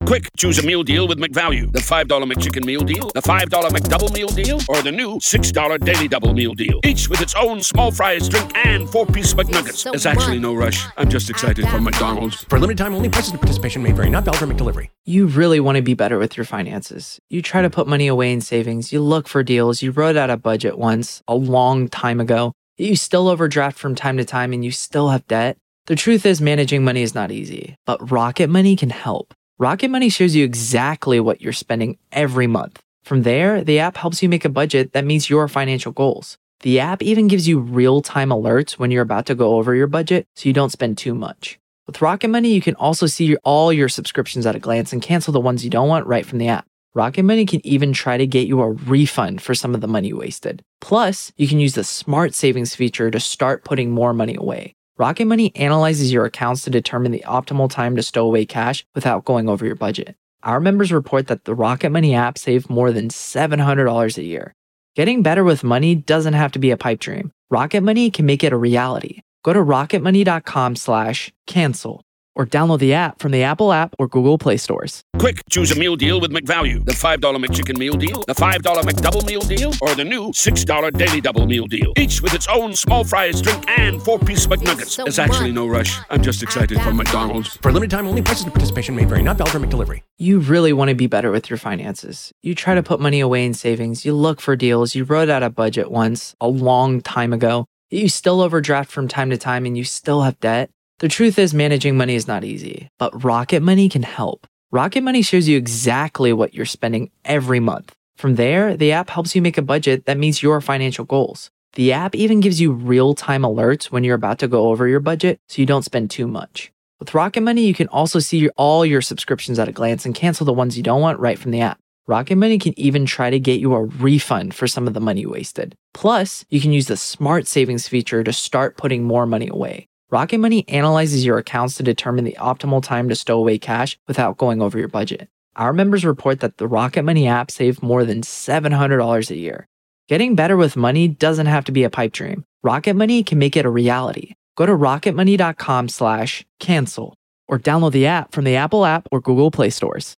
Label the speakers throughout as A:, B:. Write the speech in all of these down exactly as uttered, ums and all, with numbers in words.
A: Quick, choose a meal deal with McValue. The five dollar McChicken meal deal, the five dollar McDouble meal deal, or the new six dollar Daily Double meal deal. Each with its own small fries, drink, and four-piece McNuggets. There's actually no rush. I'm just excited for McDonald's.
B: For limited time only, prices and participation may vary. Not valid for McDelivery.
C: You really want to be better with your finances. You try to put money away in savings. You look for deals. You wrote out a budget once, a long time ago. You still overdraft from time to time and you still have debt. The truth is, managing money is not easy, but Rocket Money can help. Rocket Money shows you exactly what you're spending every month. From there, the app helps you make a budget that meets your financial goals. The app even gives you real-time alerts when you're about to go over your budget so you don't spend too much. With Rocket Money, you can also see your, all your subscriptions at a glance and cancel the ones you don't want right from the app. Rocket Money can even try to get you a refund for some of the money wasted. Plus, you can use the Smart Savings feature to start putting more money away. Rocket Money analyzes your accounts to determine the optimal time to stow away cash without going over your budget. Our members report that the Rocket Money app saved more than seven hundred dollars a year. Getting better with money doesn't have to be a pipe dream. Rocket Money can make it a reality. Go to rocketmoney.com slash cancel or download the app from the Apple app or Google Play stores.
A: Quick, choose a meal deal with McValue. The five dollar McChicken meal deal, the five dollar McDouble meal deal, or the new six dollar Daily Double meal deal. Each with its own small fries, drink, and four-piece McNuggets. There's actually no rush. I'm just excited for McDonald's.
B: For limited time only, prices and participation may vary. Not valid for McDelivery.
C: You really want to be better with your finances. You try to put money away in savings. You look for deals. You wrote out a budget once, a long time ago. You still overdraft from time to time and you still have debt. The truth is, managing money is not easy, but Rocket Money can help. Rocket Money shows you exactly what you're spending every month. From there, the app helps you make a budget that meets your financial goals. The app even gives you real-time alerts when you're about to go over your budget so you don't spend too much. With Rocket Money, you can also see your, all your subscriptions at a glance and cancel the ones you don't want right from the app. Rocket Money can even try to get you a refund for some of the money wasted. Plus, you can use the Smart Savings feature to start putting more money away. Rocket Money analyzes your accounts to determine the optimal time to stow away cash without going over your budget. Our members report that the Rocket Money app saved more than seven hundred dollars a year. Getting better with money doesn't have to be a pipe dream. Rocket Money can make it a reality. Go to rocketmoney.com slash cancel or download the app from the Apple app or Google Play stores.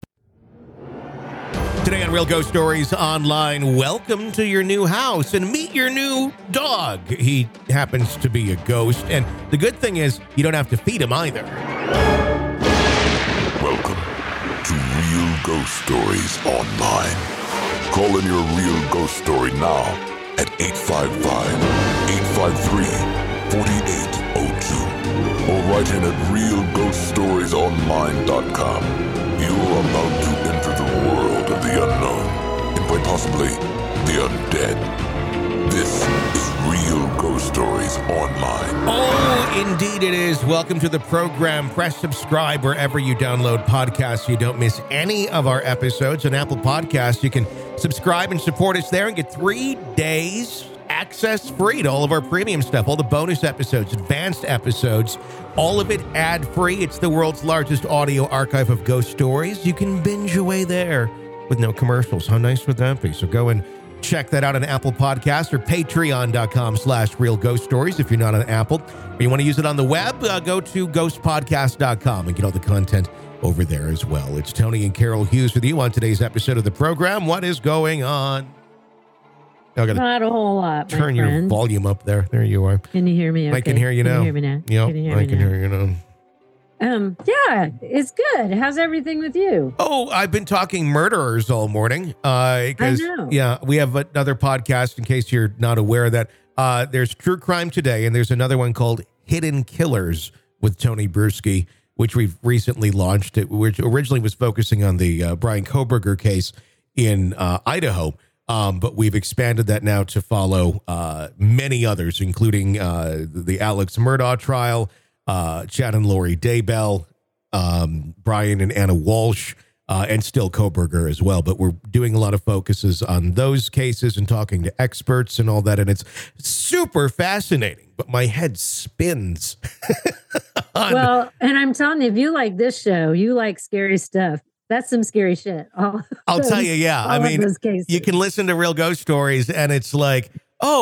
D: Today on Real Ghost Stories Online, welcome to your new house and meet your new dog. He happens to be a ghost, and the good thing is you don't have to feed him either.
E: Welcome to Real Ghost Stories Online. Call in your real ghost story now at eight five five, eight five three, four eight zero two or write in at real ghost stories online dot com. You are about to enter the world of the unknown, and quite possibly the undead. This is Real Ghost Stories Online.
D: Oh, indeed it is. Welcome to the program. Press subscribe wherever you download podcasts so you don't miss any of our episodes. On Apple Podcasts, you can subscribe and support us there and get three days access free to all of our premium stuff, all the bonus episodes, advanced episodes, all of it ad-free. It's the world's largest audio archive of ghost stories. You can binge away there with no commercials. How nice would that be? So go and check that out on Apple Podcasts or patreon.com slash real ghost stories if you're not on Apple. Or you want to use it on the web, uh, go to ghost podcast dot com and get all the content over there as well. It's Tony and Carol Hughes with you on today's episode of the program. What is going on? I gotta
F: Not a whole lot.
D: Turn
F: my
D: your
F: friend.
D: volume up there. There you are.
F: Can you hear me? Okay.
D: I can hear you
F: Can
D: now.
F: You hear me now?
D: Yep,
F: Can you hear
D: I
F: me
D: can
F: now?
D: hear you now.
F: Um, yeah, it's good. How's everything with you?
D: Oh, I've been talking murderers all morning. Uh, because,
F: I know.
D: Yeah, we have another podcast, in case you're not aware of that. Uh, there's True Crime Today, and there's another one called Hidden Killers with Tony Bruschi, which we've recently launched, which originally was focusing on the uh, Brian Kohberger case in uh, Idaho. Um, but we've expanded that now to follow uh, many others, including uh, the Alex Murdaugh trial, uh, Chad and Lori Daybell, um, Brian and Anna Walsh, uh, and still Kohberger as well. But we're doing a lot of focuses on those cases and talking to experts and all that. And it's super fascinating, but my head spins. on,
F: Well, and I'm telling you, if you like this show, you like scary stuff. That's some scary shit. All
D: I'll
F: those,
D: tell you, yeah. I mean, you can listen to Real Ghost Stories and it's like, oh,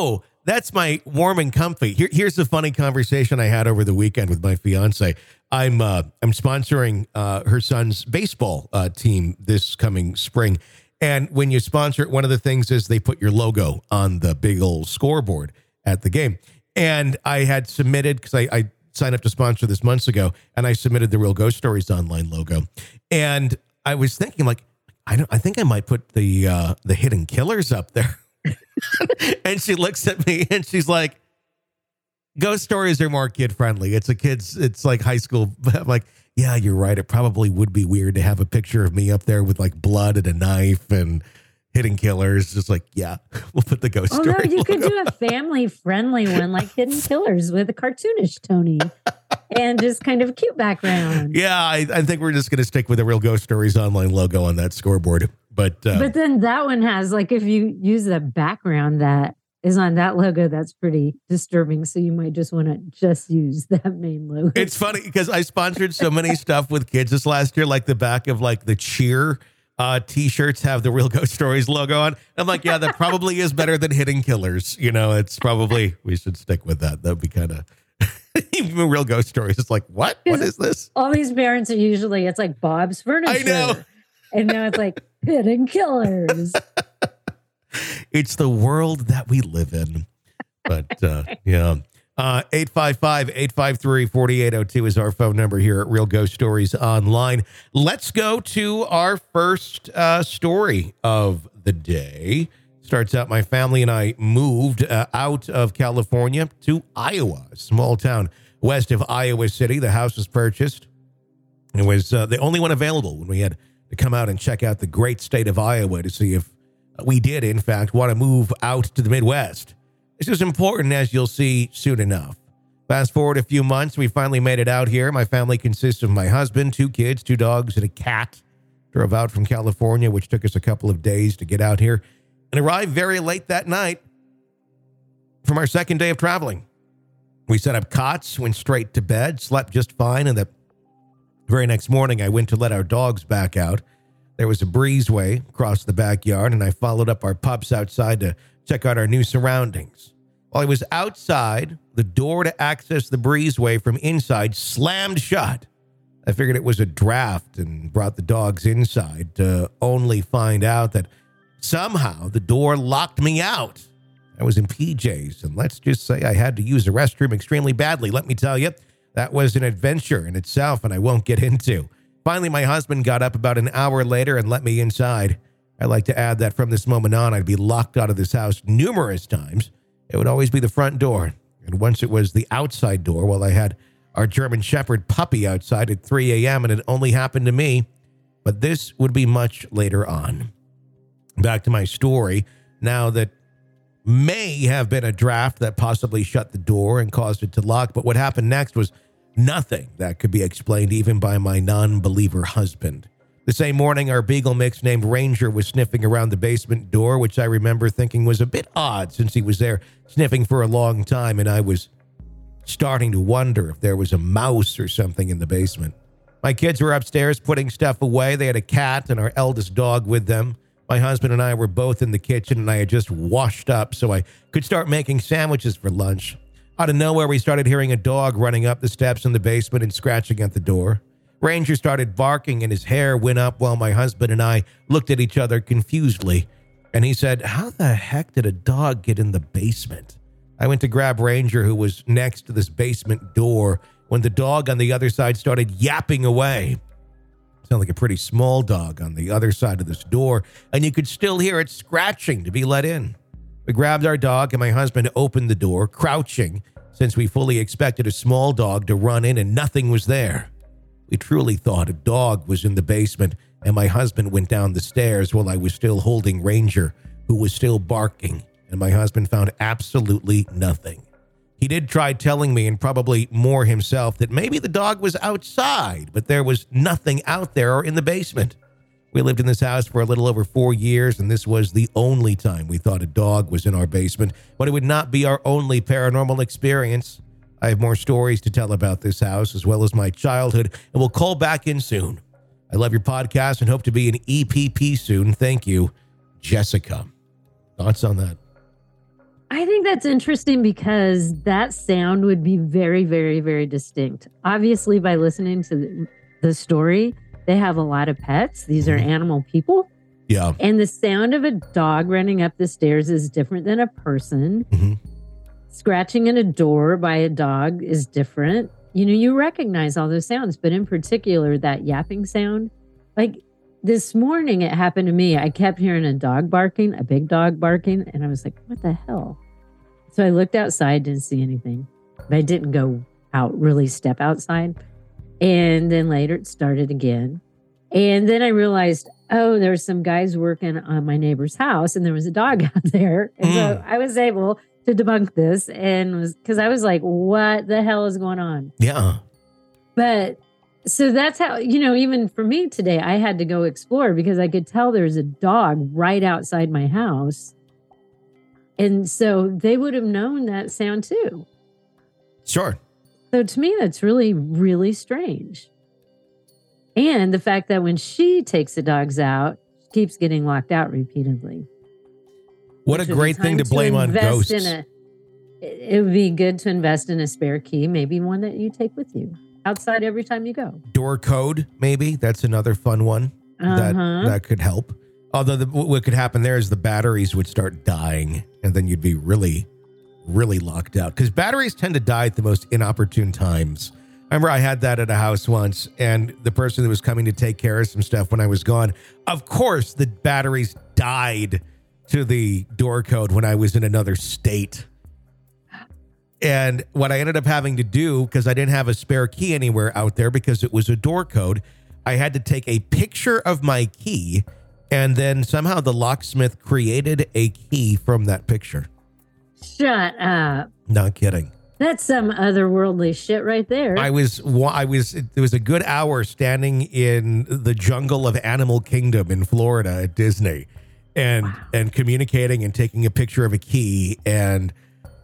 D: that's my warm and comfy. Here, here's the funny conversation I had over the weekend with my fiance. I'm uh, I'm sponsoring uh, her son's baseball uh, team this coming spring. And when you sponsor it, one of the things is they put your logo on the big old scoreboard at the game. And I had submitted, because I, I signed up to sponsor this months ago, and I submitted the Real Ghost Stories online logo. And I was thinking, like, I don't. I think I might put the uh, the Hidden Killers up there. And she looks at me and she's like, Ghost Stories are more kid friendly. It's a kid's, it's like high school. I'm like, yeah, you're right. It probably would be weird to have a picture of me up there with like blood and a knife and Hidden Killers. Just like, yeah, we'll put the Ghost
F: oh,
D: Story.
F: No, you
D: logo.
F: could do a family friendly one like Hidden Killers with a cartoonish Tony and just kind of a cute background.
D: Yeah, I, I think we're just going to stick with the Real Ghost Stories online logo on that scoreboard. But uh,
F: but then that one has, like, if you use the background that is on that logo, that's pretty disturbing. So you might just want to just use that main logo.
D: It's funny because I sponsored so many stuff with kids this last year, like the back of like the Cheer uh, T-shirts have the Real Ghost Stories logo on. I'm like, yeah, that probably is better than Hidden Killers. You know, it's probably, we should stick with that. That'd be kind of, even Real Ghost Stories. It's like, what? What is this?
F: All these parents are usually, it's like Bob's Furniture.
D: I know.
F: And now it's like Hidden Killers.
D: It's the world that we live in. But uh, yeah. Uh, eight five five, eight five three, four eight zero two is our phone number here at Real Ghost Stories Online. Let's go to our first uh, story of the day. Starts out, my family and I moved uh, out of California to Iowa, a small town west of Iowa City. The house was purchased. It was uh, the only one available when we had to come out and check out the great state of Iowa to see if we did, in fact, want to move out to the Midwest. This is important, as you'll see soon enough. Fast forward a few months, we finally made it out here. My family consists of my husband, two kids, two dogs, and a cat. Drove out from California, which took us a couple of days to get out here, and arrived very late that night from our second day of traveling. We set up cots, went straight to bed, slept just fine, and the very next morning, I went to let our dogs back out. There was a breezeway across the backyard, and I followed up our pups outside to check out our new surroundings. While I was outside, the door to access the breezeway from inside slammed shut. I figured it was a draft and brought the dogs inside to only find out that somehow the door locked me out. I was in P Js, and let's just say I had to use the restroom extremely badly. Let me tell you, that was an adventure in itself, and I won't get into. Finally, my husband got up about an hour later and let me inside. I'd like to add that from this moment on, I'd be locked out of this house numerous times. It would always be the front door. And once it was the outside door, while I had our German Shepherd puppy outside at three a.m., and it only happened to me. But this would be much later on. Back to my story. Now that may have been a draft that possibly shut the door and caused it to lock, but what happened next was nothing that could be explained even by my non-believer husband. The same morning, our beagle mix named Ranger was sniffing around the basement door, which I remember thinking was a bit odd since he was there sniffing for a long time, and I was starting to wonder if there was a mouse or something in the basement. My kids were upstairs putting stuff away. They had a cat and our eldest dog with them. My husband and I were both in the kitchen, and I had just washed up so I could start making sandwiches for lunch. Out of nowhere, we started hearing a dog running up the steps in the basement and scratching at the door. Ranger started barking, and his hair went up while my husband and I looked at each other confusedly. And he said, "How the heck did a dog get in the basement?" I went to grab Ranger, who was next to this basement door, when the dog on the other side started yapping away. Sounded like a pretty small dog on the other side of this door, and you could still hear it scratching to be let in. We grabbed our dog, and my husband opened the door, crouching, since we fully expected a small dog to run in, and nothing was there. We truly thought a dog was in the basement, and my husband went down the stairs while I was still holding Ranger, who was still barking, and my husband found absolutely nothing. He did try telling me, and probably more himself, that maybe the dog was outside, but there was nothing out there or in the basement. We lived in this house for a little over four years, and this was the only time we thought a dog was in our basement, but it would not be our only paranormal experience. I have more stories to tell about this house, as well as my childhood, and we'll call back in soon. I love your podcast and hope to be an E P P soon. Thank you, Jessica. Thoughts on that?
F: I think that's interesting because that sound would be very, very, very distinct. Obviously, by listening to the, the story, they have a lot of pets. These are animal people.
D: Yeah.
F: And the sound of a dog running up the stairs is different than a person.
D: Mm-hmm.
F: Scratching at a door by a dog is different. You know, you recognize all those sounds, but in particular, that yapping sound. Like this morning, it happened to me. I kept hearing a dog barking, a big dog barking, and I was like, what the hell? So I looked outside, didn't see anything. But I didn't go out, really step outside. And then later it started again. And then I realized, oh, there were some guys working on my neighbor's house and there was a dog out there. And mm. so I was able to debunk this and was because I was like, what the hell is going on?
D: Yeah.
F: But so that's how, you know, even for me today, I had to go explore because I could tell there's a dog right outside my house. And so they would have known that sound too.
D: Sure.
F: So to me, that's really, really strange. And the fact that when she takes the dogs out, she keeps getting locked out repeatedly.
D: What a great thing to blame on ghosts.
F: A, it would be good to invest in a spare key, maybe one that you take with you outside every time you go.
D: Door code, maybe. That's another fun one uh-huh. that, that could help. Although the, what could happen there is the batteries would start dying and then you'd be really, really locked out. Because batteries tend to die at the most inopportune times. I remember I had that at a house once and the person that was coming to take care of some stuff when I was gone, of course, the batteries died to the door code when I was in another state. And what I ended up having to do, because I didn't have a spare key anywhere out there because it was a door code, I had to take a picture of my key and then somehow the locksmith created a key from that picture.
F: Shut up.
D: Not kidding.
F: That's some otherworldly shit right there.
D: I was, I was, it was a good hour standing in the jungle of Animal Kingdom in Florida at Disney and, wow. and communicating and taking a picture of a key and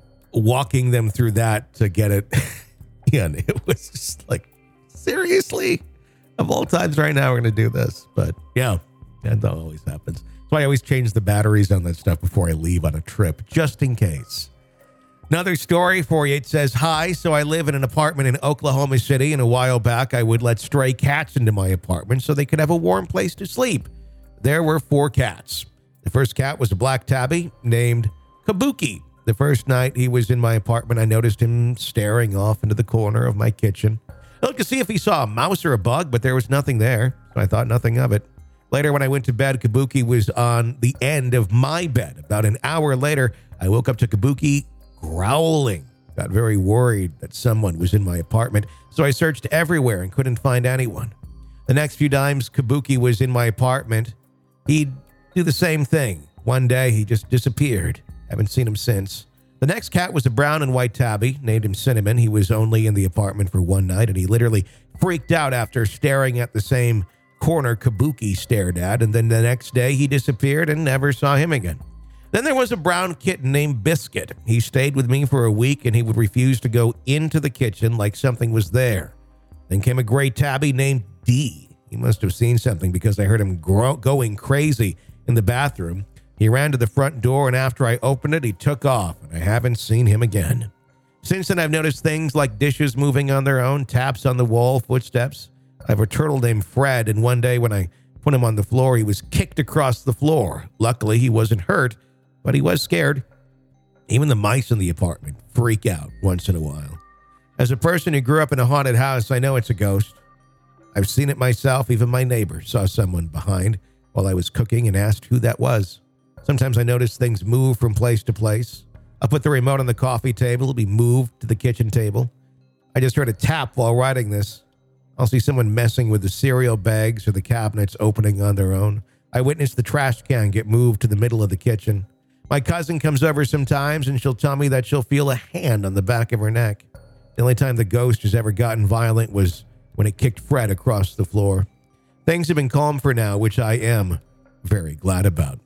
D: walking them through that to get it. And it was just like, seriously, of all times right now, we're going to do this. But yeah, that always happens. So I always change the batteries on that stuff before I leave on a trip, just in case. Another story for you. It says, hi, so I live in an apartment in Oklahoma City, and a while back I would let stray cats into my apartment so they could have a warm place to sleep. There were four cats. The first cat was a black tabby named Kabuki. The first night he was in my apartment, I noticed him staring off into the corner of my kitchen. I looked to see if he saw a mouse or a bug, but there was nothing there, so I thought nothing of it. Later, when I went to bed, Kabuki was on the end of my bed. About an hour later, I woke up to Kabuki growling. Got very worried that someone was in my apartment, so I searched everywhere and couldn't find anyone. The next few times Kabuki was in my apartment, he'd do the same thing. One day, he just disappeared. Haven't seen him since. The next cat was a brown and white tabby, named him Cinnamon. He was only in the apartment for one night, and he literally freaked out after staring at the same corner Kabuki stared at, and then the next day he disappeared and never saw him again. Then there was a brown kitten named Biscuit. He stayed with me for a week, and he would refuse to go into the kitchen like something was there. Then came a gray tabby named D. He must have seen something because I heard him gro- going crazy in the bathroom. He ran to the front door, and after I opened it, he took off, and I haven't seen him again. Since then, I've noticed things like dishes moving on their own, taps on the wall, footsteps. I have a turtle named Fred, and one day when I put him on the floor, he was kicked across the floor. Luckily, he wasn't hurt, but he was scared. Even the mice in the apartment freak out once in a while. As a person who grew up in a haunted house, I know it's a ghost. I've seen it myself. Even my neighbor saw someone behind while I was cooking and asked who that was. Sometimes I notice things move from place to place. I'll put the remote on the coffee table. It'll be moved to the kitchen table. I just heard a tap while writing this. I'll see someone messing with the cereal bags or the cabinets opening on their own. I witnessed the trash can get moved to the middle of the kitchen. My cousin comes over sometimes and she'll tell me that she'll feel a hand on the back of her neck. The only time the ghost has ever gotten violent was when it kicked Fred across the floor. Things have been calm for now, which I am very glad about.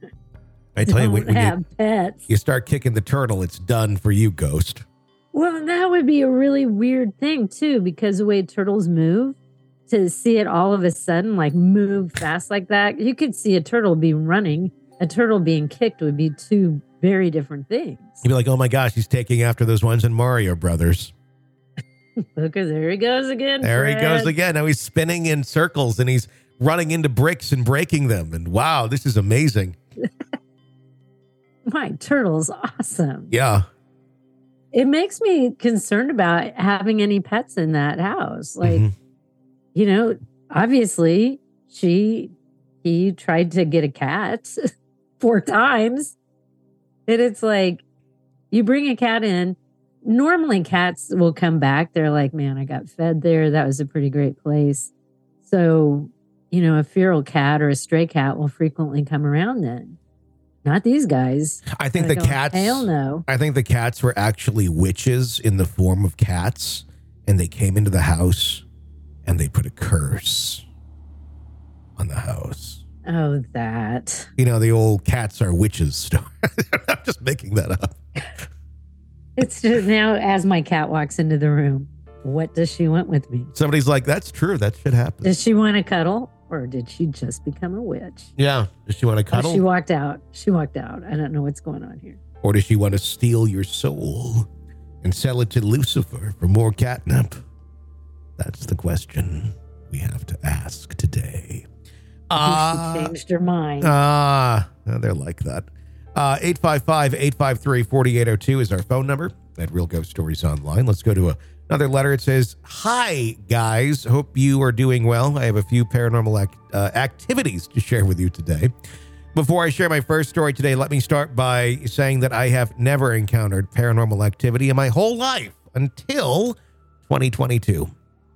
D: I tell you, when, when
F: have
D: you,
F: pets.
D: you start kicking the turtle, it's done for you, ghost.
F: Well, that would be a really weird thing, too, because the way turtles move, to see it all of a sudden, like, move fast like that, you could see a turtle be running. A turtle being kicked would be too very different things.
D: You'd be like, oh my gosh, he's taking after those ones in Mario Brothers.
F: Look, there he goes again.
D: There
F: Fred.
D: he goes again. Now he's spinning in circles and he's running into bricks and breaking them. And wow, this is amazing.
F: My turtle's awesome.
D: Yeah.
F: It makes me concerned about having any pets in that house. Like,
D: Mhm.
F: you know, obviously she, he tried to get a cat four times. And it's like, you bring a cat in, normally cats will come back. They're like, man, I got fed there. That was a pretty great place. So, you know, a feral cat or a stray cat will frequently come around then. Not these guys.
D: I think
F: They're
D: the
F: going,
D: cats.
F: Hell no.
D: I think the cats were actually witches in the form of cats, and they came into the house and they put a curse on the house.
F: Oh, that.
D: You know, the old cats are witches story. I'm just making that up.
F: It's just now as my cat walks into the room, what does she want with me?
D: Somebody's like, that's true. That should happen.
F: Does she want to cuddle or did she just become a witch?
D: Yeah. Does she want to
F: Oh,
D: cuddle?
F: she walked out. She walked out. I don't know what's going on here.
D: Or does she want to steal your soul and sell it to Lucifer for more catnip? That's the question we have to ask today.
F: Uh, she changed her mind.
D: Ah, uh, they're like that. Uh, eight five five, eight five three, four eight zero two is our phone number at Real Ghost Stories Online. Let's go to a, another letter. It says, hi, guys. Hope you are doing well. I have a few paranormal act, uh, activities to share with you today. Before I share my first story today, let me start by saying that I have never encountered paranormal activity in my whole life until twenty twenty-two.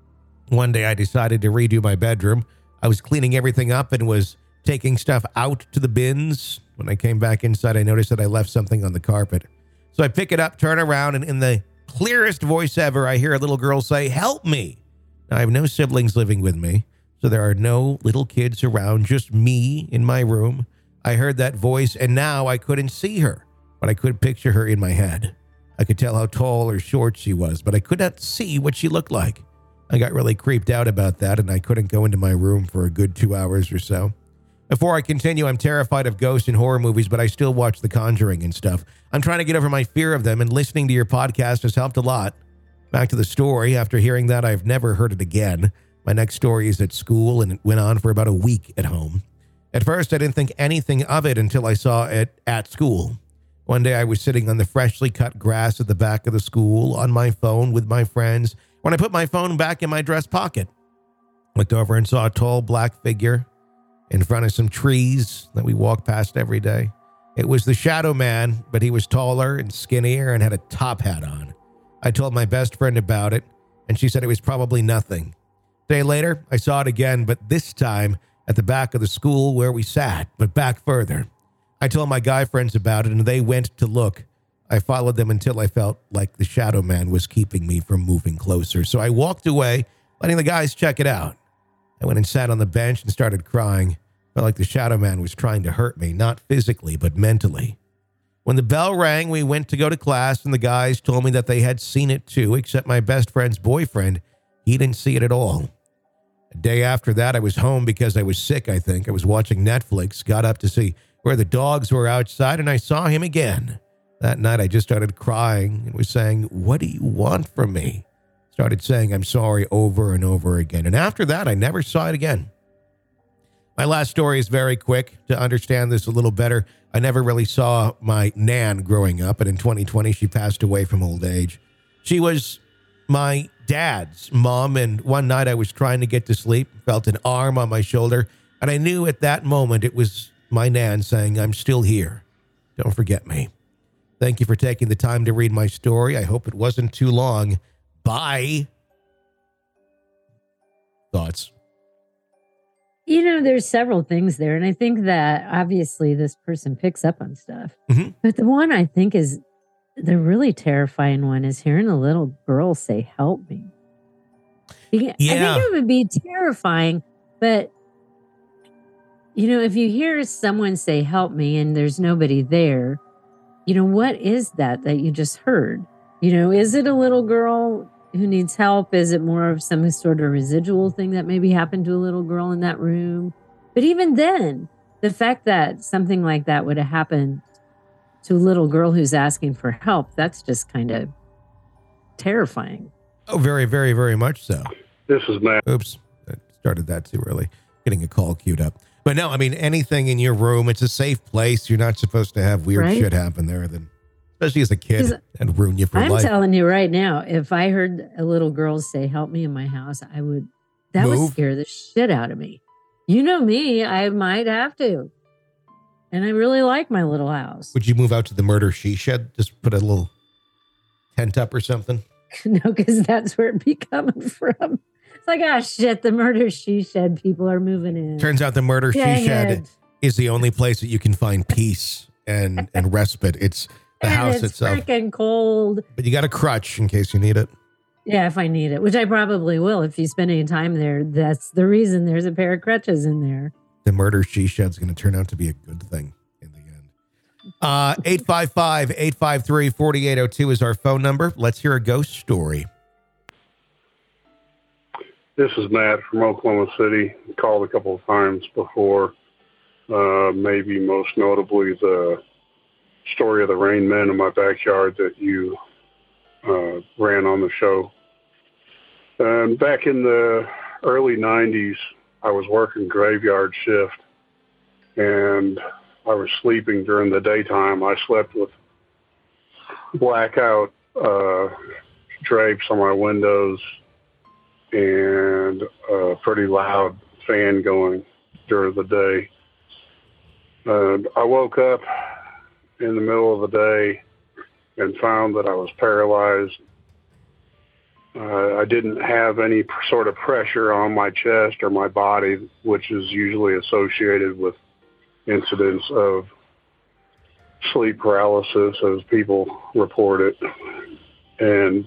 D: One day I decided to redo my bedroom. I was cleaning everything up and was taking stuff out to the bins. When I came back inside, I noticed that I left something on the carpet. So I pick it up, turn around, and in the clearest voice ever, I hear a little girl say, help me. Now, I have no siblings living with me, so there are no little kids around, just me in my room. I heard that voice, and now I couldn't see her, but I could picture her in my head. I could tell how tall or short she was, but I could not see what she looked like. I got really creeped out about that, and I couldn't go into my room for a good two hours or so. Before I continue, I'm terrified of ghosts and horror movies, but I still watch The Conjuring and stuff. I'm trying to get over my fear of them, and listening to your podcast has helped a lot. Back to the story. After hearing that, I've never heard it again. My next story is at school, and it went on for about a week at home. At first, I didn't think anything of it until I saw it at school. One day, I was sitting on the freshly cut grass at the back of the school on my phone with my friends when I put my phone back in my dress pocket. Looked over and saw a tall black figure in front of some trees that we walk past every day. It was the Shadow Man, but he was taller and skinnier and had a top hat on. I told my best friend about it, and she said it was probably nothing. A day later, I saw it again, but this time at the back of the school where we sat, but back further. I told my guy friends about it, and they went to look. I followed them until I felt like the Shadow Man was keeping me from moving closer. So I walked away, letting the guys check it out. I went and sat on the bench and started crying. Felt like the Shadow Man was trying to hurt me, not physically, but mentally. When the bell rang, we went to go to class, and the guys told me that they had seen it too, except my best friend's boyfriend. He didn't see it at all. A day after that, I was home because I was sick, I think. I was watching Netflix, got up to see where the dogs were outside, and I saw him again. That night, I just started crying and was saying, what do you want from me? Started saying, I'm sorry over and over again. And after that, I never saw it again. My last story is very quick. To understand this a little better, I never really saw my Nan growing up, and in twenty twenty, she passed away from old age. She was my dad's mom, and one night I was trying to get to sleep, felt an arm on my shoulder, and I knew at that moment it was my Nan saying, I'm still here. Don't forget me. Thank you for taking the time to read my story. I hope it wasn't too long. Bye. Thoughts?
F: You know, there's several things there. And I think that obviously this person picks up on stuff.
D: Mm-hmm.
F: But the one I think is the really terrifying one is hearing a little girl say, help me. Yeah. I think it would be terrifying. But, you know, if you hear someone say, help me, and there's nobody there, you know, what is that that you just heard? You know, is it a little girl who needs help? Is it more of some sort of residual thing that maybe happened to a little girl in that room? But even then, the fact that something like that would have happened to a little girl who's asking for help, that's just kind of terrifying.
D: Oh, very, very, very much so.
G: This is Matt.
D: Oops, I started that too early. Getting a call queued up. But no, I mean, anything in your room, it's a safe place. You're not supposed to have weird
F: Right?
D: shit happen there, then, especially as a kid,
F: 'Cause
D: and ruin you for
F: I'm
D: life.
F: telling you right now, if I heard a little girl say, help me in my house, I would, that would
D: Move?
F: scare the shit out of me. You know me, I might have to. And I really like my little house.
D: Would you move out to the murder she shed? Just put a little tent up or something?
F: No, because that's where it be coming from. It's like, ah, shit, the murder she shed, people are moving in.
D: Turns out the murder
F: Dang
D: she shed
F: it.
D: is the only place that you can find peace and, and respite. It's the
F: And
D: house
F: it's
D: itself.
F: freaking cold.
D: But you got a crutch in case you need it.
F: Yeah, if I need it, which I probably will. If you spend any time there, that's the reason there's a pair of crutches in there.
D: The murder she shed's going to turn out to be a good thing in the end. Uh, eight five five, eight five three, four eight zero two is our phone number. Let's hear a ghost story.
G: This is Matt from Oklahoma City. Called a couple of times before. Uh, maybe most notably the story of the Rain Men in my backyard that you uh, ran on the show. And back in the early nineties, I was working graveyard shift, and I was sleeping during the daytime. I slept with blackout uh, drapes on my windows and a pretty loud fan going during the day. And I woke up in the middle of the day and found that I was paralyzed. Uh, I didn't have any pr- sort of pressure on my chest or my body, which is usually associated with incidents of sleep paralysis, as people report it. And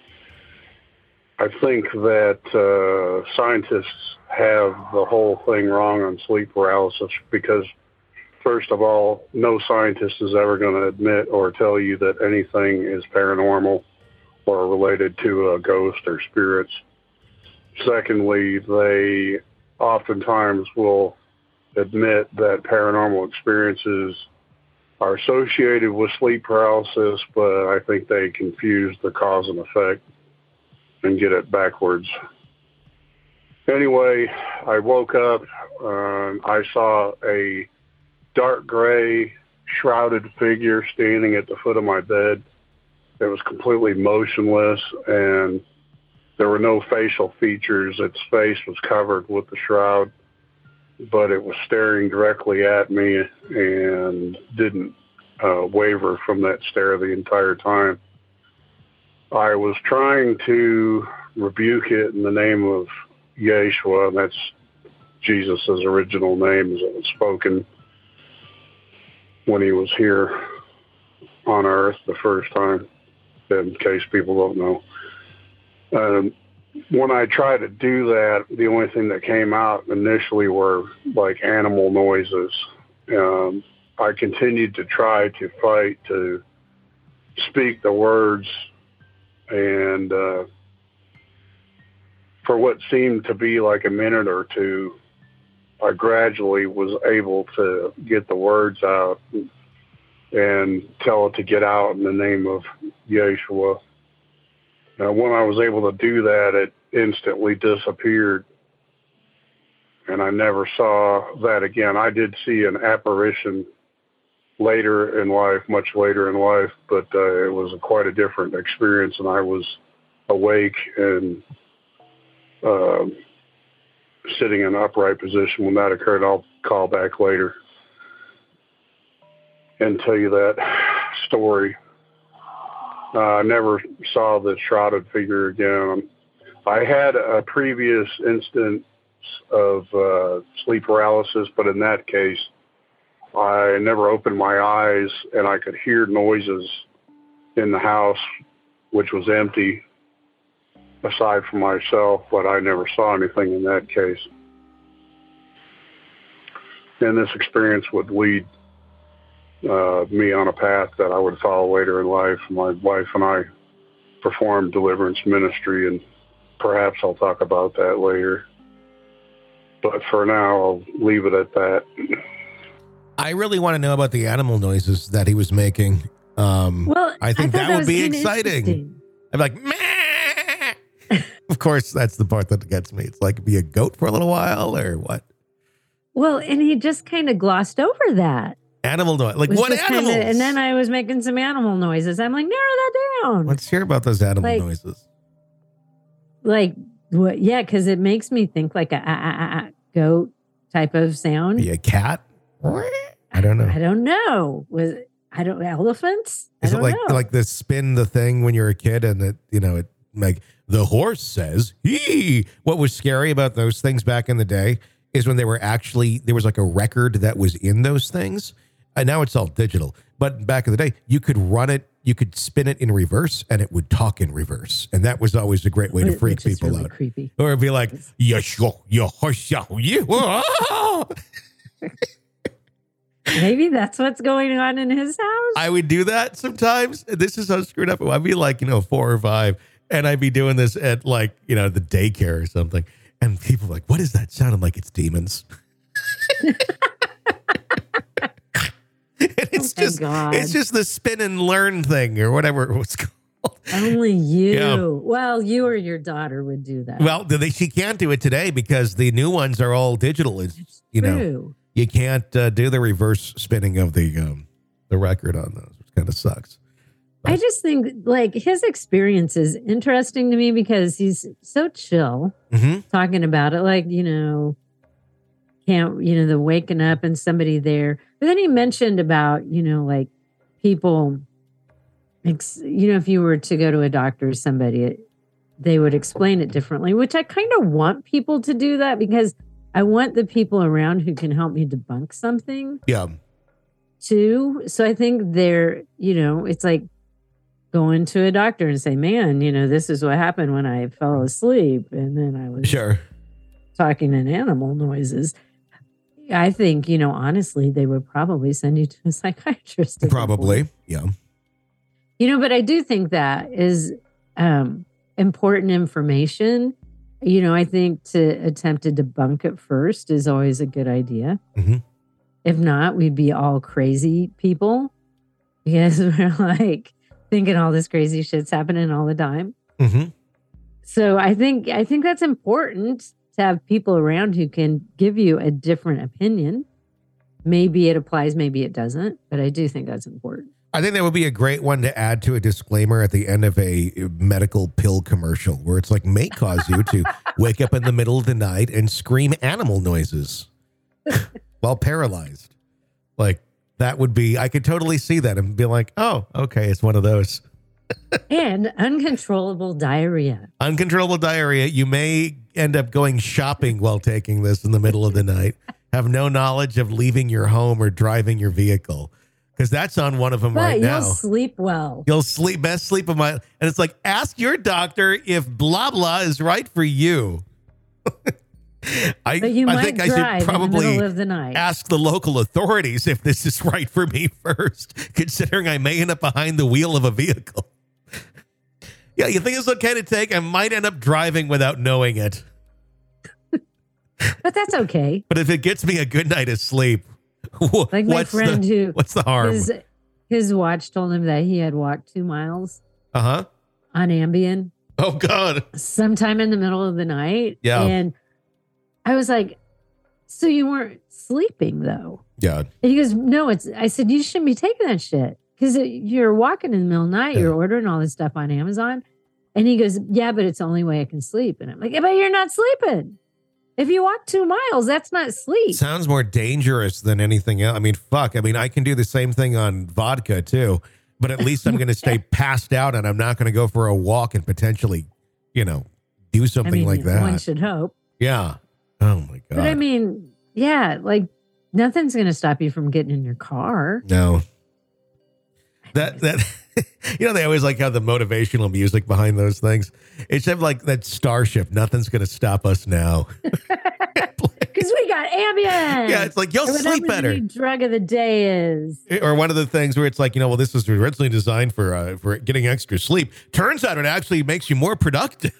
G: I think that uh, scientists have the whole thing wrong on sleep paralysis because, first of all, no scientist is ever going to admit or tell you that anything is paranormal or related to a ghost or spirits. Secondly, they oftentimes will admit that paranormal experiences are associated with sleep paralysis, but I think they confuse the cause and effect and get it backwards. Anyway, I woke up, uh, I saw a dark gray shrouded figure standing at the foot of my bed. It was completely motionless, and there were no facial features. Its face was covered with the shroud, but it was staring directly at me and didn't uh, waver from that stare the entire time. I was trying to rebuke it in the name of Yeshua, and that's Jesus' original name as it was spoken when he was here on earth the first time, in case people don't know. Um, when I tried to do that, the only thing that came out initially were like animal noises. Um, I continued to try to fight to speak the words, and uh, for what seemed to be like a minute or two, I gradually was able to get the words out and tell it to get out in the name of Yeshua. Now, when I was able to do that, it instantly disappeared, and I never saw that again. I did see an apparition later in life, much later in life, but uh, it was a, quite a different experience, and I was awake and uh, sitting in an upright position when that occurred. I'll call back later and tell you that story. Uh, I never saw the shrouded figure again. I had a previous instance of uh, sleep paralysis, but in that case, I never opened my eyes, and I could hear noises in the house, which was empty, aside from myself, but I never saw anything in that case. And this experience would lead uh, me on a path that I would follow later in life. My wife and I performed deliverance ministry, and perhaps I'll talk about that later. But for now, I'll leave it at that.
D: I really want to know about the animal noises that he was making. Um,
F: Well,
D: I think
F: I
D: that
F: thought
D: would
F: was
D: be
F: kinda
D: exciting.
F: interesting.
D: I'm like, meh. Of course, that's the part that gets me. It's like, be a goat for a little while or what?
F: Well, and he just kind of glossed over that.
D: Animal noise. Like,
F: Was
D: what
F: just
D: animals?
F: kinda- and then I was making some animal noises. I'm like, narrow that down.
D: Let's hear about those animal
F: Like-
D: noises.
F: Like, what? Yeah, because it makes me think like a, a, a, a goat type of sound.
D: Be a cat? I don't know.
F: I don't know. Was I don't elephants? I
D: Is it
F: don't
D: like
F: know.
D: like the spin the thing when you're a kid and it, you know, it like the horse says, he. What was scary about those things back in the day is when they were actually, there was like a record that was in those things. And now it's all digital. But back in the day, you could run it, you could spin it in reverse and it would talk in reverse. And that was always a great way to
F: Which
D: freak
F: is
D: people
F: really
D: out.
F: creepy.
D: Or it'd be like, yeah, sure, yeah, hush, yeah, yeah.
F: Maybe that's what's going on in his house.
D: I would do that sometimes. This is how screwed up. I'd be like, you know, four or five, and I'd be doing this at like, you know, the daycare or something. And people are like, what is that sound? I'm like, it's demons. And it's
F: Oh my
D: just,
F: God.
D: it's just the spin and learn thing or whatever it was called.
F: Only you.
D: Yeah.
F: Well, you or your daughter would do that.
D: Well, they, she can't do it today because the new ones are all digital. It's, you know,
F: True.
D: you can't uh, do the reverse spinning of the um, the record on those, which kind of sucks.
F: I just think like his experience is interesting to me because he's so chill
D: Mm-hmm.
F: talking about it. Like, you know, can't, you know, the waking up and somebody there. But then he mentioned about, you know, like people, ex- you know, if you were to go to a doctor or somebody, it, they would explain it differently, which I kind of want people to do that because I want the people around who can help me debunk something
D: Yeah.
F: too. So I think they're, you know, it's like going to a doctor and say, man, you know, this is what happened when I fell asleep. And then I was
D: Sure.
F: talking in animal noises. I think, you know, honestly, they would probably send you to a psychiatrist. at that point.
D: Probably. Yeah.
F: You know, but I do think that is um, important information. You know, I think to attempt to debunk it first is always a good idea.
D: Mhm.
F: If not, we'd be all crazy people because we're like thinking all this crazy shit's happening all the time.
D: Mm-hmm.
F: So I think I think that's important to have people around who can give you a different opinion. Maybe it applies, maybe it doesn't, but I do think that's important.
D: I think that would be a great one to add to a disclaimer at the end of a medical pill commercial where it's like may cause you to wake up in the middle of the night and scream animal noises while paralyzed. Like that would be, I could totally see that and be like, oh, okay, it's one of those.
F: And uncontrollable diarrhea.
D: Uncontrollable diarrhea. You may end up going shopping while taking this in the middle of the night. Have no knowledge of leaving your home or driving your vehicle. Because that's on one of them
F: But
D: right
F: you'll
D: now.
F: sleep well.
D: You'll sleep, best sleep of my, and it's like, ask your doctor if blah, blah is right for you. I,
F: But you
D: I
F: might
D: think I
F: drive
D: should
F: in the
D: probably
F: middle of the night.
D: ask the local authorities if this is right for me first, considering I may end up behind the wheel of a vehicle. Yeah, you think it's okay to take? I might end up driving without knowing it.
F: But that's okay.
D: But if it gets me a good night of sleep, wh-
F: Like my
D: what's
F: friend
D: the,
F: who
D: what's the harm?
F: his, his watch told him that he had walked two miles
D: Uh huh.
F: on Ambien
D: Oh God.
F: sometime in the middle of the night.
D: Yeah.
F: And I was like, so you weren't sleeping though?
D: Yeah.
F: And he goes, no, it's, I said, you shouldn't be taking that shit because you're walking in the middle of the night,
D: Yeah.
F: you're ordering all this stuff on Amazon. And he goes, yeah, but it's the only way I can sleep. And I'm like, yeah, but you're not sleeping. If you walk two miles, that's not sleep.
D: Sounds more dangerous than anything else. I mean, fuck. I mean, I can do the same thing on vodka too, but at least I'm going to stay passed out and I'm not going to go for a walk and potentially, you know, do
F: I
D: something
F: mean,
D: like that.
F: one should hope.
D: Yeah. Oh my God.
F: But I mean, yeah, like nothing's going to stop you from getting in your car.
D: No. That, that, you know, they always like have the motivational music behind those things. It's like that Starship. Nothing's going to stop us now.
F: Because we got Ambien.
D: Yeah, it's like, you'll
F: Or whatever
D: sleep better.
F: the new drug of the day is.
D: Or one of the things where it's like, you know, well, this was originally designed for uh, for getting extra sleep. Turns out it actually makes you more productive.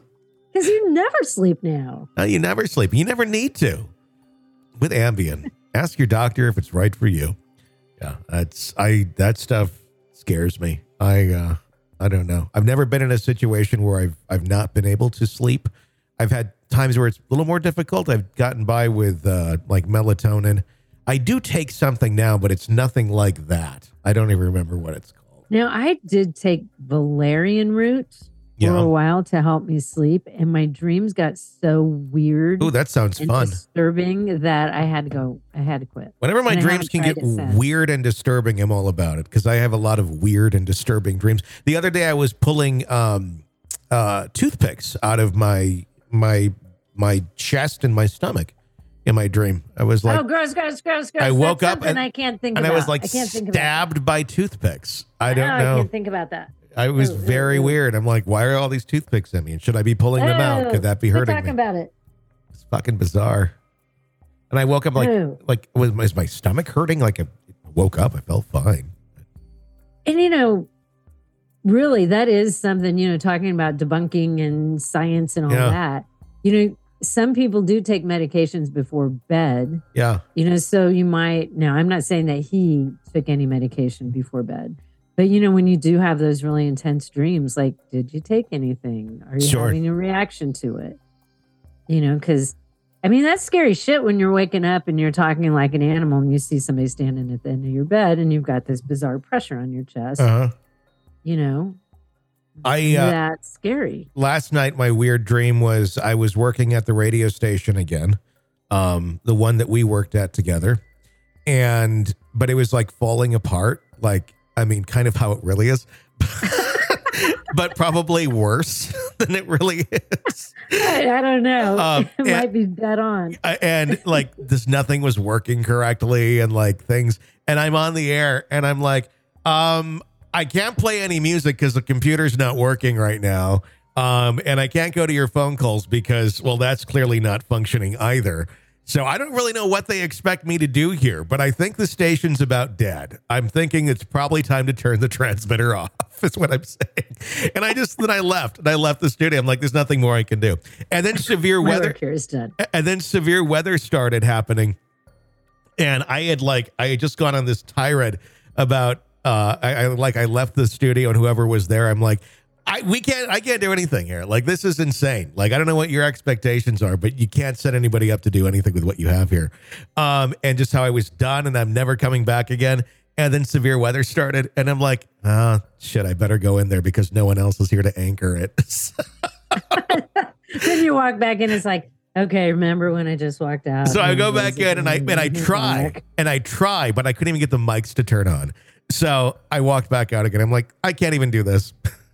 F: Because you never sleep now.
D: Uh, you never sleep. You never need to with Ambien. Ask your doctor if it's right for you. Yeah, that's I. That stuff scares me. I. Uh, I don't know. I've never been in a situation where I've I've not been able to sleep. I've had times where it's a little more difficult. I've gotten by with uh, like melatonin. I do take something now, but it's nothing like that. I don't even remember what it's called.
F: Now, I did take valerian root for
D: Yeah.
F: a while to help me sleep, and my dreams got so weird
D: Oh, that sounds
F: and
D: fun.
F: disturbing that I had to go. I had to quit.
D: Whenever my
F: And I
D: dreams
F: haven't
D: can
F: tried
D: get
F: it since.
D: weird and disturbing, I'm all about it because I have a lot of weird and disturbing dreams. The other day, I was pulling um, uh, toothpicks out of my my my chest and my stomach in my dream. I was like,
F: oh, gross, gross, gross, gross.
D: I woke
F: That's
D: up
F: something
D: and-
F: I can't think
D: and
F: about.
D: I was like
F: I can't think about
D: stabbed by toothpicks. I don't
F: Oh,
D: know.
F: I can't think about that.
D: I was
F: Ooh, ooh,
D: very
F: ooh.
D: weird. I'm like, why are all these toothpicks in me? And should I be pulling them out?
F: Oh,
D: Could that be
F: quit
D: hurting
F: talking
D: me?
F: about it.
D: It's fucking bizarre. And I woke up like,
F: Ew.
D: like was, was my stomach hurting? Like I woke up, I felt fine.
F: And you know, really, that is something, you know, talking about debunking and science and all
D: Yeah.
F: that. You know, some people do take medications before bed,
D: Yeah.
F: you know, so you might, now I'm not saying that he took any medication before bed, but you know, when you do have those really intense dreams, like, did you take anything? Are you
D: Sure.
F: having a reaction to it? You know, because I mean, that's scary shit when you're waking up and you're talking like an animal and you see somebody standing at the end of your bed and you've got this bizarre pressure on your chest.
D: Uh-huh.
F: You know,
D: I uh,
F: that's scary.
D: last night my weird dream was I was working at the radio station again, um, the one that we worked at together, and but it was like falling apart. Like I mean, kind of how it really is, but probably worse than it really is.
F: I, I don't know.
D: Um,
F: it
D: yeah.
F: might be dead on.
D: I- and like this nothing was working correctly and like things, and I'm on the air and I'm like, um I can't play any music because the computer's not working right now, um and I can't go to your phone calls because, well, that's clearly not functioning either. So I don't really know what they expect me to do here, but I think the station's about dead. I'm thinking it's probably time to turn the transmitter off is what I'm saying. And I just then I left and I left the studio. I'm like, there's nothing more I can do. And then severe
F: My
D: weather
F: work here is done.
D: and then severe weather started happening, and I had like I had just gone on this tirade about uh I, I like I left the studio and whoever was there, I'm like, I we can't I can't do anything here. Like, this is insane. Like, I don't know what your expectations are, but you can't set anybody up to do anything with what you have here. Um and just how I was done and I'm never coming back again. And then severe weather started and I'm like, ah, shit, I better go in there because no one else is here to anchor it.
F: Then you walk back in, it's like, okay, remember when I just walked out?
D: So I go back in and I and I try and I try, but I couldn't even get the mics to turn on. So I walked back out again. I'm like, I can't even do this.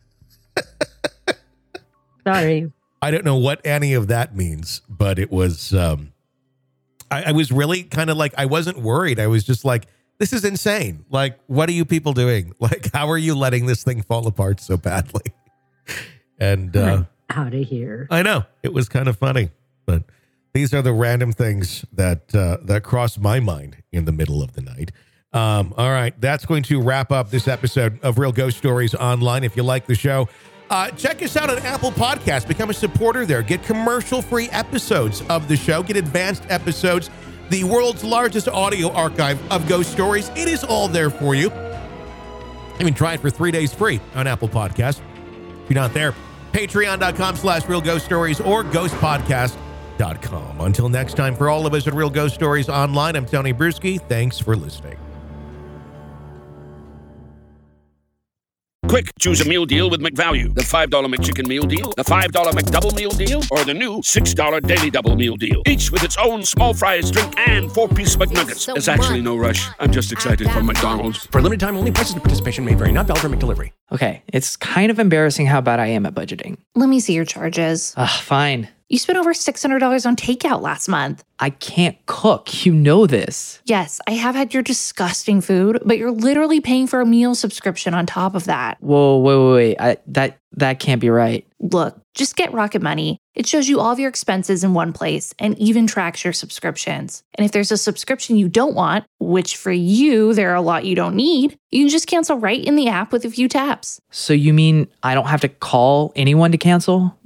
F: Sorry.
D: I don't know what any of that means, but it was. Um, I, I was really kind of like I wasn't worried. I was just like, this is insane. Like, what are you people doing? Like, how are you letting this thing fall apart so badly? And uh,
F: Out of here.
D: I know it was kind of funny, but these are the random things that uh, that cross my mind in the middle of the night. Um, all right, that's going to wrap up this episode of Real Ghost Stories Online. If you like the show, uh, check us out on Apple Podcasts. Become a supporter there. Get commercial-free episodes of the show. Get advanced episodes. The world's largest audio archive of ghost stories. It is all there for you. Even try it for three days free on Apple Podcasts. If you're not there, patreon.com slash Real Ghost Stories or ghostpodcast dot com. Until next time, for all of us at Real Ghost Stories Online, I'm Tony Bruschi. Thanks for listening.
A: Quick, choose a meal deal with McValue. The five dollar McChicken Meal Deal, the five dollar McDouble Meal Deal, or the new six dollar Daily Double Meal Deal. Each with its own small fries, drink, and four-piece McNuggets. There's actually no rush. I'm just excited for McDonald's.
B: For a limited time only, prices and participation may vary. Not valid for McDelivery.
C: Okay, it's kind of embarrassing how bad I am at budgeting.
H: Let me see your charges.
C: Ugh, fine.
H: You spent over six hundred dollars on takeout last month.
C: I can't cook. You know this.
H: Yes, I have had your disgusting food, but you're literally paying for a meal subscription on top of that.
C: Whoa, wait, wait, wait. I, that that can't be right.
H: Look, just get Rocket Money. It shows you all of your expenses in one place and even tracks your subscriptions. And if there's a subscription you don't want, which for you, there are a lot you don't need, you can just cancel right in the app with a few taps.
C: So you mean I don't have to call anyone to cancel?
H: Nope.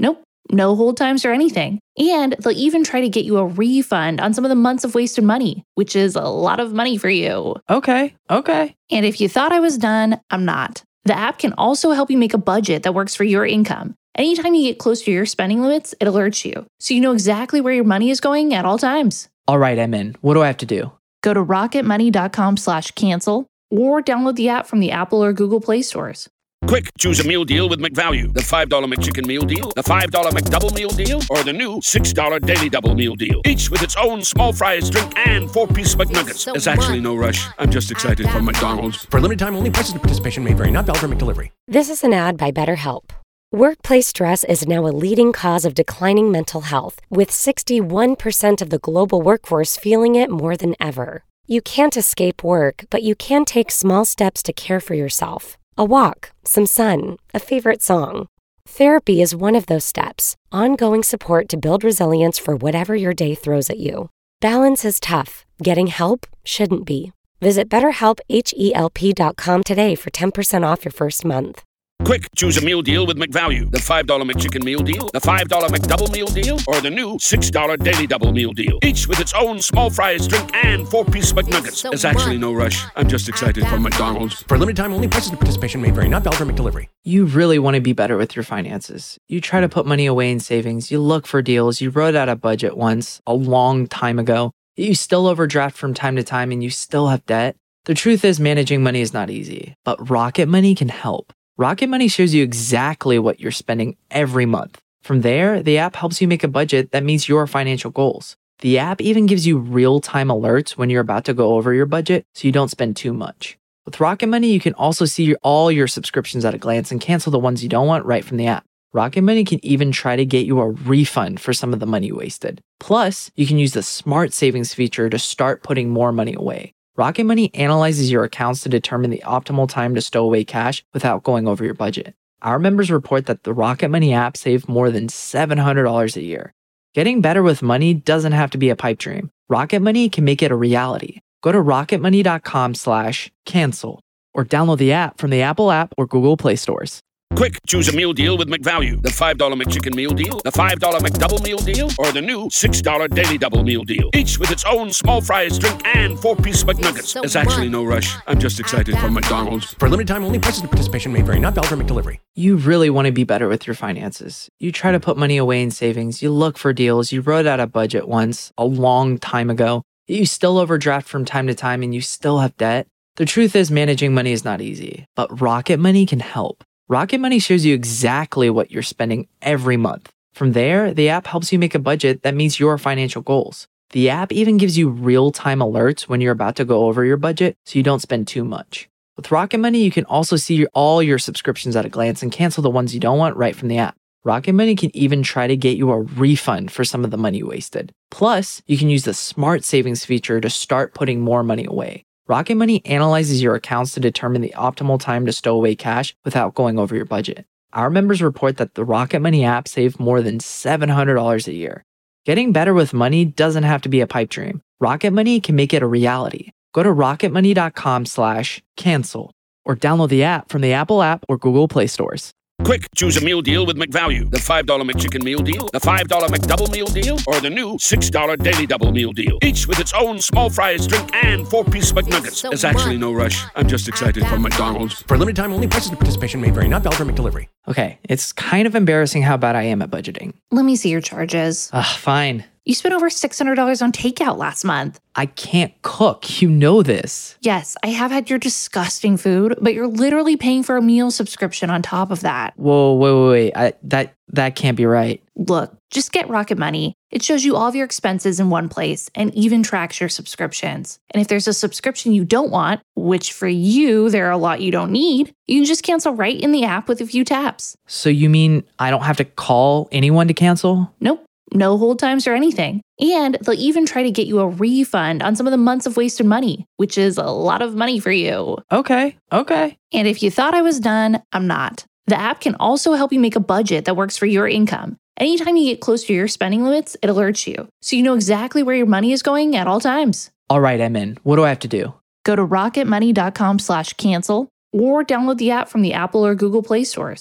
H: no hold times or anything. And they'll even try to get you a refund on some of the months of wasted money, which is a lot of money for you.
C: Okay, okay.
H: And if you thought I was done, I'm not. The app can also help you make a budget that works for your income. Anytime you get close to your spending limits, it alerts you, so you know exactly where your money is going at all times.
C: All right, I'm in. What do I have to do?
H: Go to rocketmoney.com slash cancel or download the app from the Apple or Google Play stores.
A: Quick, choose a meal deal with McValue. The five dollar McChicken Meal Deal, the five dollar McDouble Meal Deal, or the new six dollar Daily Double Meal Deal. Each with its own small fries, drink, and four-piece McNuggets. There's actually no rush. I'm just excited for McDonald's.
B: For a limited time only, prices and participation may vary. Not valid for McDelivery.
I: This is an ad by BetterHelp. Workplace stress is now a leading cause of declining mental health, with sixty-one percent of the global workforce feeling it more than ever. You can't escape work, but you can take small steps to care for yourself. A walk, some sun, a favorite song. Therapy is one of those steps. Ongoing support to build resilience for whatever your day throws at you. Balance is tough. Getting help shouldn't be. Visit BetterHelp H E L P dot com today for ten percent off your first month.
A: Quick, choose a meal deal with McValue. The five dollar McChicken Meal Deal, the five dollar McDouble Meal Deal, or the new six dollar Daily Double Meal Deal. Each with its own small fries, drink, and four-piece McNuggets. There's actually no rush. I'm just excited for McDonald's.
B: For a limited time only, prices and participation may vary. Not valid for McDelivery.
C: You really want to be better with your finances. You try to put money away in savings. You look for deals. You wrote out a budget once, a long time ago. You still overdraft from time to time and you still have debt. The truth is, managing money is not easy, but Rocket Money can help. Rocket Money shows you exactly what you're spending every month. From there, the app helps you make a budget that meets your financial goals. The app even gives you real-time alerts when you're about to go over your budget so you don't spend too much. With Rocket Money, you can also see all your subscriptions at a glance and cancel the ones you don't want right from the app. Rocket Money can even try to get you a refund for some of the money you wasted. Plus, you can use the Smart Savings feature to start putting more money away. Rocket Money analyzes your accounts to determine the optimal time to stow away cash without going over your budget. Our members report that the Rocket Money app saved more than seven hundred dollars a year. Getting better with money doesn't have to be a pipe dream. Rocket Money can make it a reality. Go to rocketmoney.com slash cancel or download the app from the Apple app or Google Play stores.
A: Quick, choose a meal deal with McValue. The five dollar McChicken Meal Deal, the five dollar McDouble Meal Deal, or the new six dollar Daily Double Meal Deal. Each with its own small fries, drink, and four-piece McNuggets. There's actually no rush. I'm just excited for McDonald's.
B: For a limited time only, prices and participation may vary. Not valid for McDelivery.
C: You really want to be better with your finances. You try to put money away in savings. You look for deals. You wrote out a budget once, a long time ago. You still overdraft from time to time and you still have debt. The truth is, managing money is not easy, but Rocket Money can help. Rocket Money shows you exactly what you're spending every month. From there, the app helps you make a budget that meets your financial goals. The app even gives you real-time alerts when you're about to go over your budget so you don't spend too much. With Rocket Money, you can also see all your subscriptions at a glance and cancel the ones you don't want right from the app. Rocket Money can even try to get you a refund for some of the money you wasted. Plus, you can use the Smart Savings feature to start putting more money away. Rocket Money analyzes your accounts to determine the optimal time to stow away cash without going over your budget. Our members report that the Rocket Money app saved more than seven hundred dollars a year. Getting better with money doesn't have to be a pipe dream. Rocket Money can make it a reality. Go to rocketmoney.com slash cancel or download the app from the Apple app or Google Play stores.
A: Quick, choose a meal deal with McValue. The five dollar McChicken Meal Deal, the five dollar McDouble Meal Deal, or the new six dollar Daily Double Meal Deal. Each with its own small fries, drink, and four-piece McNuggets. There's actually no rush. I'm just excited for McDonald's.
B: For a limited time only, prices and participation may vary. Not valid for McDelivery.
C: Okay, it's kind of embarrassing how bad I am at budgeting.
H: Let me see your charges.
C: Ugh, fine.
H: You spent over six hundred dollars on takeout last month.
C: I can't cook. You know this.
H: Yes, I have had your disgusting food, but you're literally paying for a meal subscription on top of that.
C: Whoa, wait, wait, wait. I, that, that can't be right.
H: Look, just get Rocket Money. It shows you all of your expenses in one place and even tracks your subscriptions. And if there's a subscription you don't want, which for you, there are a lot you don't need, you can just cancel right in the app with a few taps.
C: So you mean I don't have to call anyone to cancel?
H: Nope. No hold times or anything. And they'll even try to get you a refund on some of the months of wasted money, which is a lot of money for you.
C: Okay, okay.
H: And if you thought I was done, I'm not. The app can also help you make a budget that works for your income. Anytime you get close to your spending limits, it alerts you, so you know exactly where your money is going at all times.
C: All right, I'm in. What do I have to do?
H: Go to rocketmoney.com slash cancel or download the app from the Apple or Google Play stores.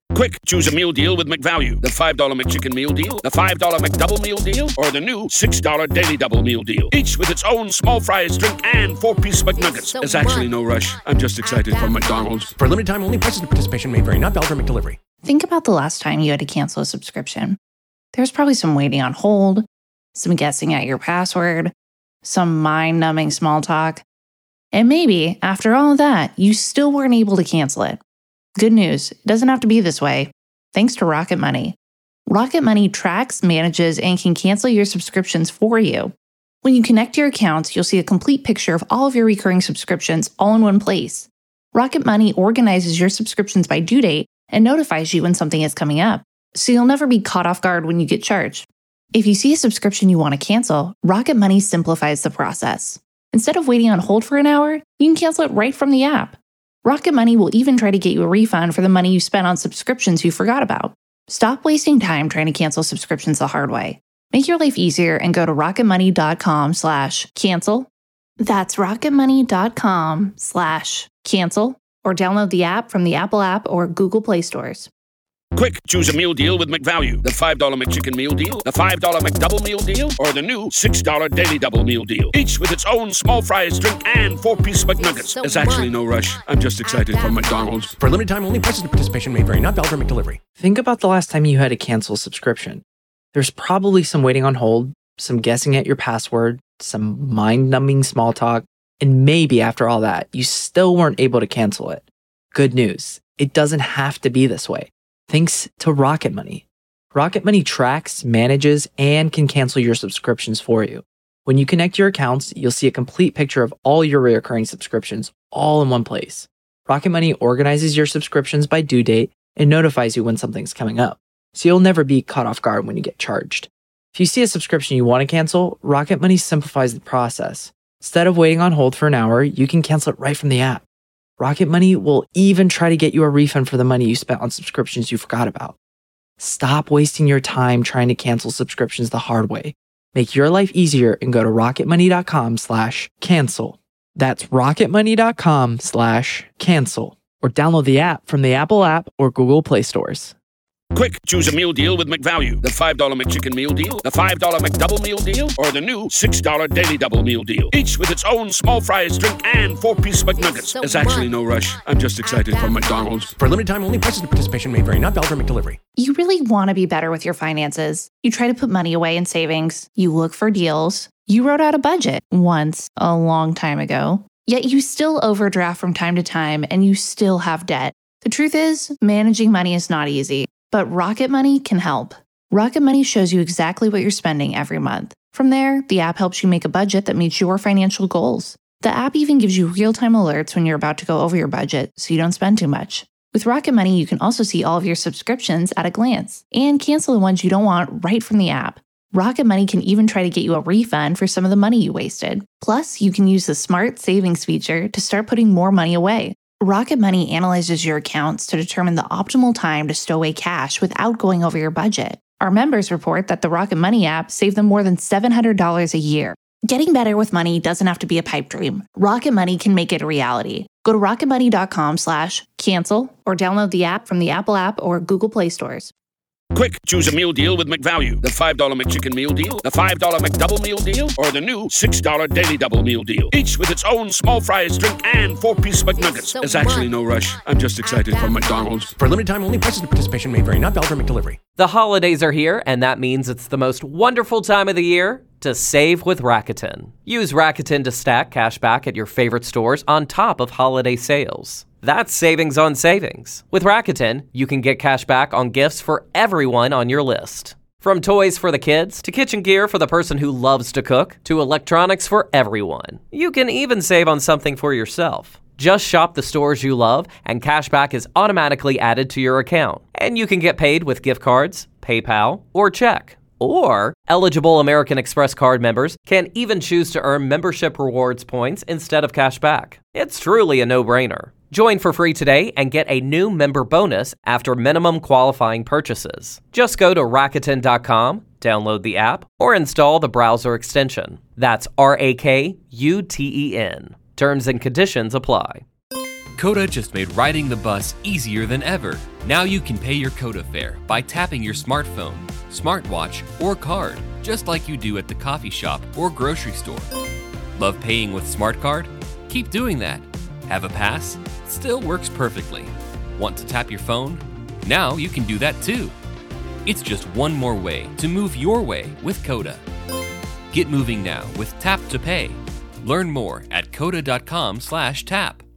A: Quick, choose a meal deal with McValue. The five dollar McChicken Meal Deal, the five dollar McDouble Meal Deal, or the new six dollar Daily Double Meal Deal. Each with its own small fries, drink, and four-piece McNuggets. There's actually no rush. I'm just excited for McDonald's.
B: For limited time only, prices and participation may vary. Not valid for McDelivery.
H: Think about the last time you had to cancel a subscription. There's probably some waiting on hold, some guessing at your password, some mind-numbing small talk. And maybe, after all of that, you still weren't able to cancel it. Good news, it doesn't have to be this way. Thanks to Rocket Money. Rocket Money tracks, manages, and can cancel your subscriptions for you. When you connect your accounts, you'll see a complete picture of all of your recurring subscriptions all in one place. Rocket Money organizes your subscriptions by due date and notifies you when something is coming up, so you'll never be caught off guard when you get charged. If you see a subscription you want to cancel, Rocket Money simplifies the process. Instead of waiting on hold for an hour, you can cancel it right from the app. Rocket Money will even try to get you a refund for the money you spent on subscriptions you forgot about. Stop wasting time trying to cancel subscriptions the hard way. Make your life easier and go to rocketmoney.com slash cancel. That's rocketmoney.com slash cancel, or download the app from the Apple app or Google Play stores.
A: Quick, choose a meal deal with McValue. The five dollar McChicken Meal Deal, the five dollar McDouble Meal Deal, or the new six dollar Daily Double Meal Deal. Each with its own small fries, drink, and four-piece McNuggets. There's actually no rush. I'm just excited for McDonald's.
B: For limited time only, prices and participation may vary. Not valid for McDelivery.
C: Think about the last time you had to cancel a subscription. There's probably some waiting on hold, some guessing at your password, some mind-numbing small talk, and maybe after all that, you still weren't able to cancel it. Good news, it doesn't have to be this way. Thanks to Rocket Money. Rocket Money tracks, manages, and can cancel your subscriptions for you. When you connect your accounts, you'll see a complete picture of all your recurring subscriptions all in one place. Rocket Money organizes your subscriptions by due date and notifies you when something's coming up, so you'll never be caught off guard when you get charged. If you see a subscription you want to cancel, Rocket Money simplifies the process. Instead of waiting on hold for an hour, you can cancel it right from the app. Rocket Money will even try to get you a refund for the money you spent on subscriptions you forgot about. Stop wasting your time trying to cancel subscriptions the hard way. Make your life easier and go to rocketmoney.com slash cancel. That's rocketmoney.com slash cancel. Or download the app from the Apple app or Google Play stores.
A: Quick, choose a meal deal with McValue. The five dollar McChicken Meal Deal, the five dollar McDouble Meal Deal, or the new six dollar Daily Double Meal Deal. Each with its own small fries, drink, and four-piece McNuggets. There's actually no rush. I'm just excited for McDonald's.
B: For limited time only, prices and participation may vary. Not valid for McDelivery.
H: You really want to be better with your finances. You try to put money away in savings. You look for deals. You wrote out a budget once a long time ago. Yet you still overdraft from time to time and you still have debt. The truth is, managing money is not easy. But Rocket Money can help. Rocket Money shows you exactly what you're spending every month. From there, the app helps you make a budget that meets your financial goals. The app even gives you real-time alerts when you're about to go over your budget, so you don't spend too much. With Rocket Money, you can also see all of your subscriptions at a glance and cancel the ones you don't want right from the app. Rocket Money can even try to get you a refund for some of the money you wasted. Plus, you can use the Smart Savings feature to start putting more money away. Rocket Money analyzes your accounts to determine the optimal time to stow away cash without going over your budget. Our members report that the Rocket Money app saved them more than seven hundred dollars a year. Getting better with money doesn't have to be a pipe dream. Rocket Money can make it a reality. Go to rocketmoney.com slash cancel or download the app from the Apple app or Google Play stores.
A: Quick, choose a meal deal with McValue. The five dollar McChicken Meal Deal, the five dollar McDouble Meal Deal, or the new six dollar Daily Double Meal Deal. Each with its own small fries, drink, and four-piece McNuggets. There's actually no rush. I'm just excited for McDonald's.
B: For limited time only, prices and participation may vary. Not valid for McDelivery.
J: The holidays are here, and that means it's the most wonderful time of the year to save with Rakuten. Use Rakuten to stack cash back at your favorite stores on top of holiday sales. That's savings on savings. With Rakuten, you can get cash back on gifts for everyone on your list. From toys for the kids, to kitchen gear for the person who loves to cook, to electronics for everyone. You can even save on something for yourself. Just shop the stores you love, and cash back is automatically added to your account. And you can get paid with gift cards, PayPal, or check. Or, eligible American Express card members can even choose to earn membership rewards points instead of cash back. It's truly a no-brainer. Join for free today and get a new member bonus after minimum qualifying purchases. Just go to Rakuten dot com, download the app, or install the browser extension. That's R A K U T E N. Terms and conditions apply.
K: Coda just made riding the bus easier than ever. Now you can pay your Coda fare by tapping your smartphone, smartwatch, or card, just like you do at the coffee shop or grocery store. Love paying with SmartCard? Keep doing that. Have a pass? Still works perfectly. Want to tap your phone? Now you can do that too. It's just one more way to move your way with Coda. Get moving now with Tap to Pay. Learn more at coda dot com slash tap.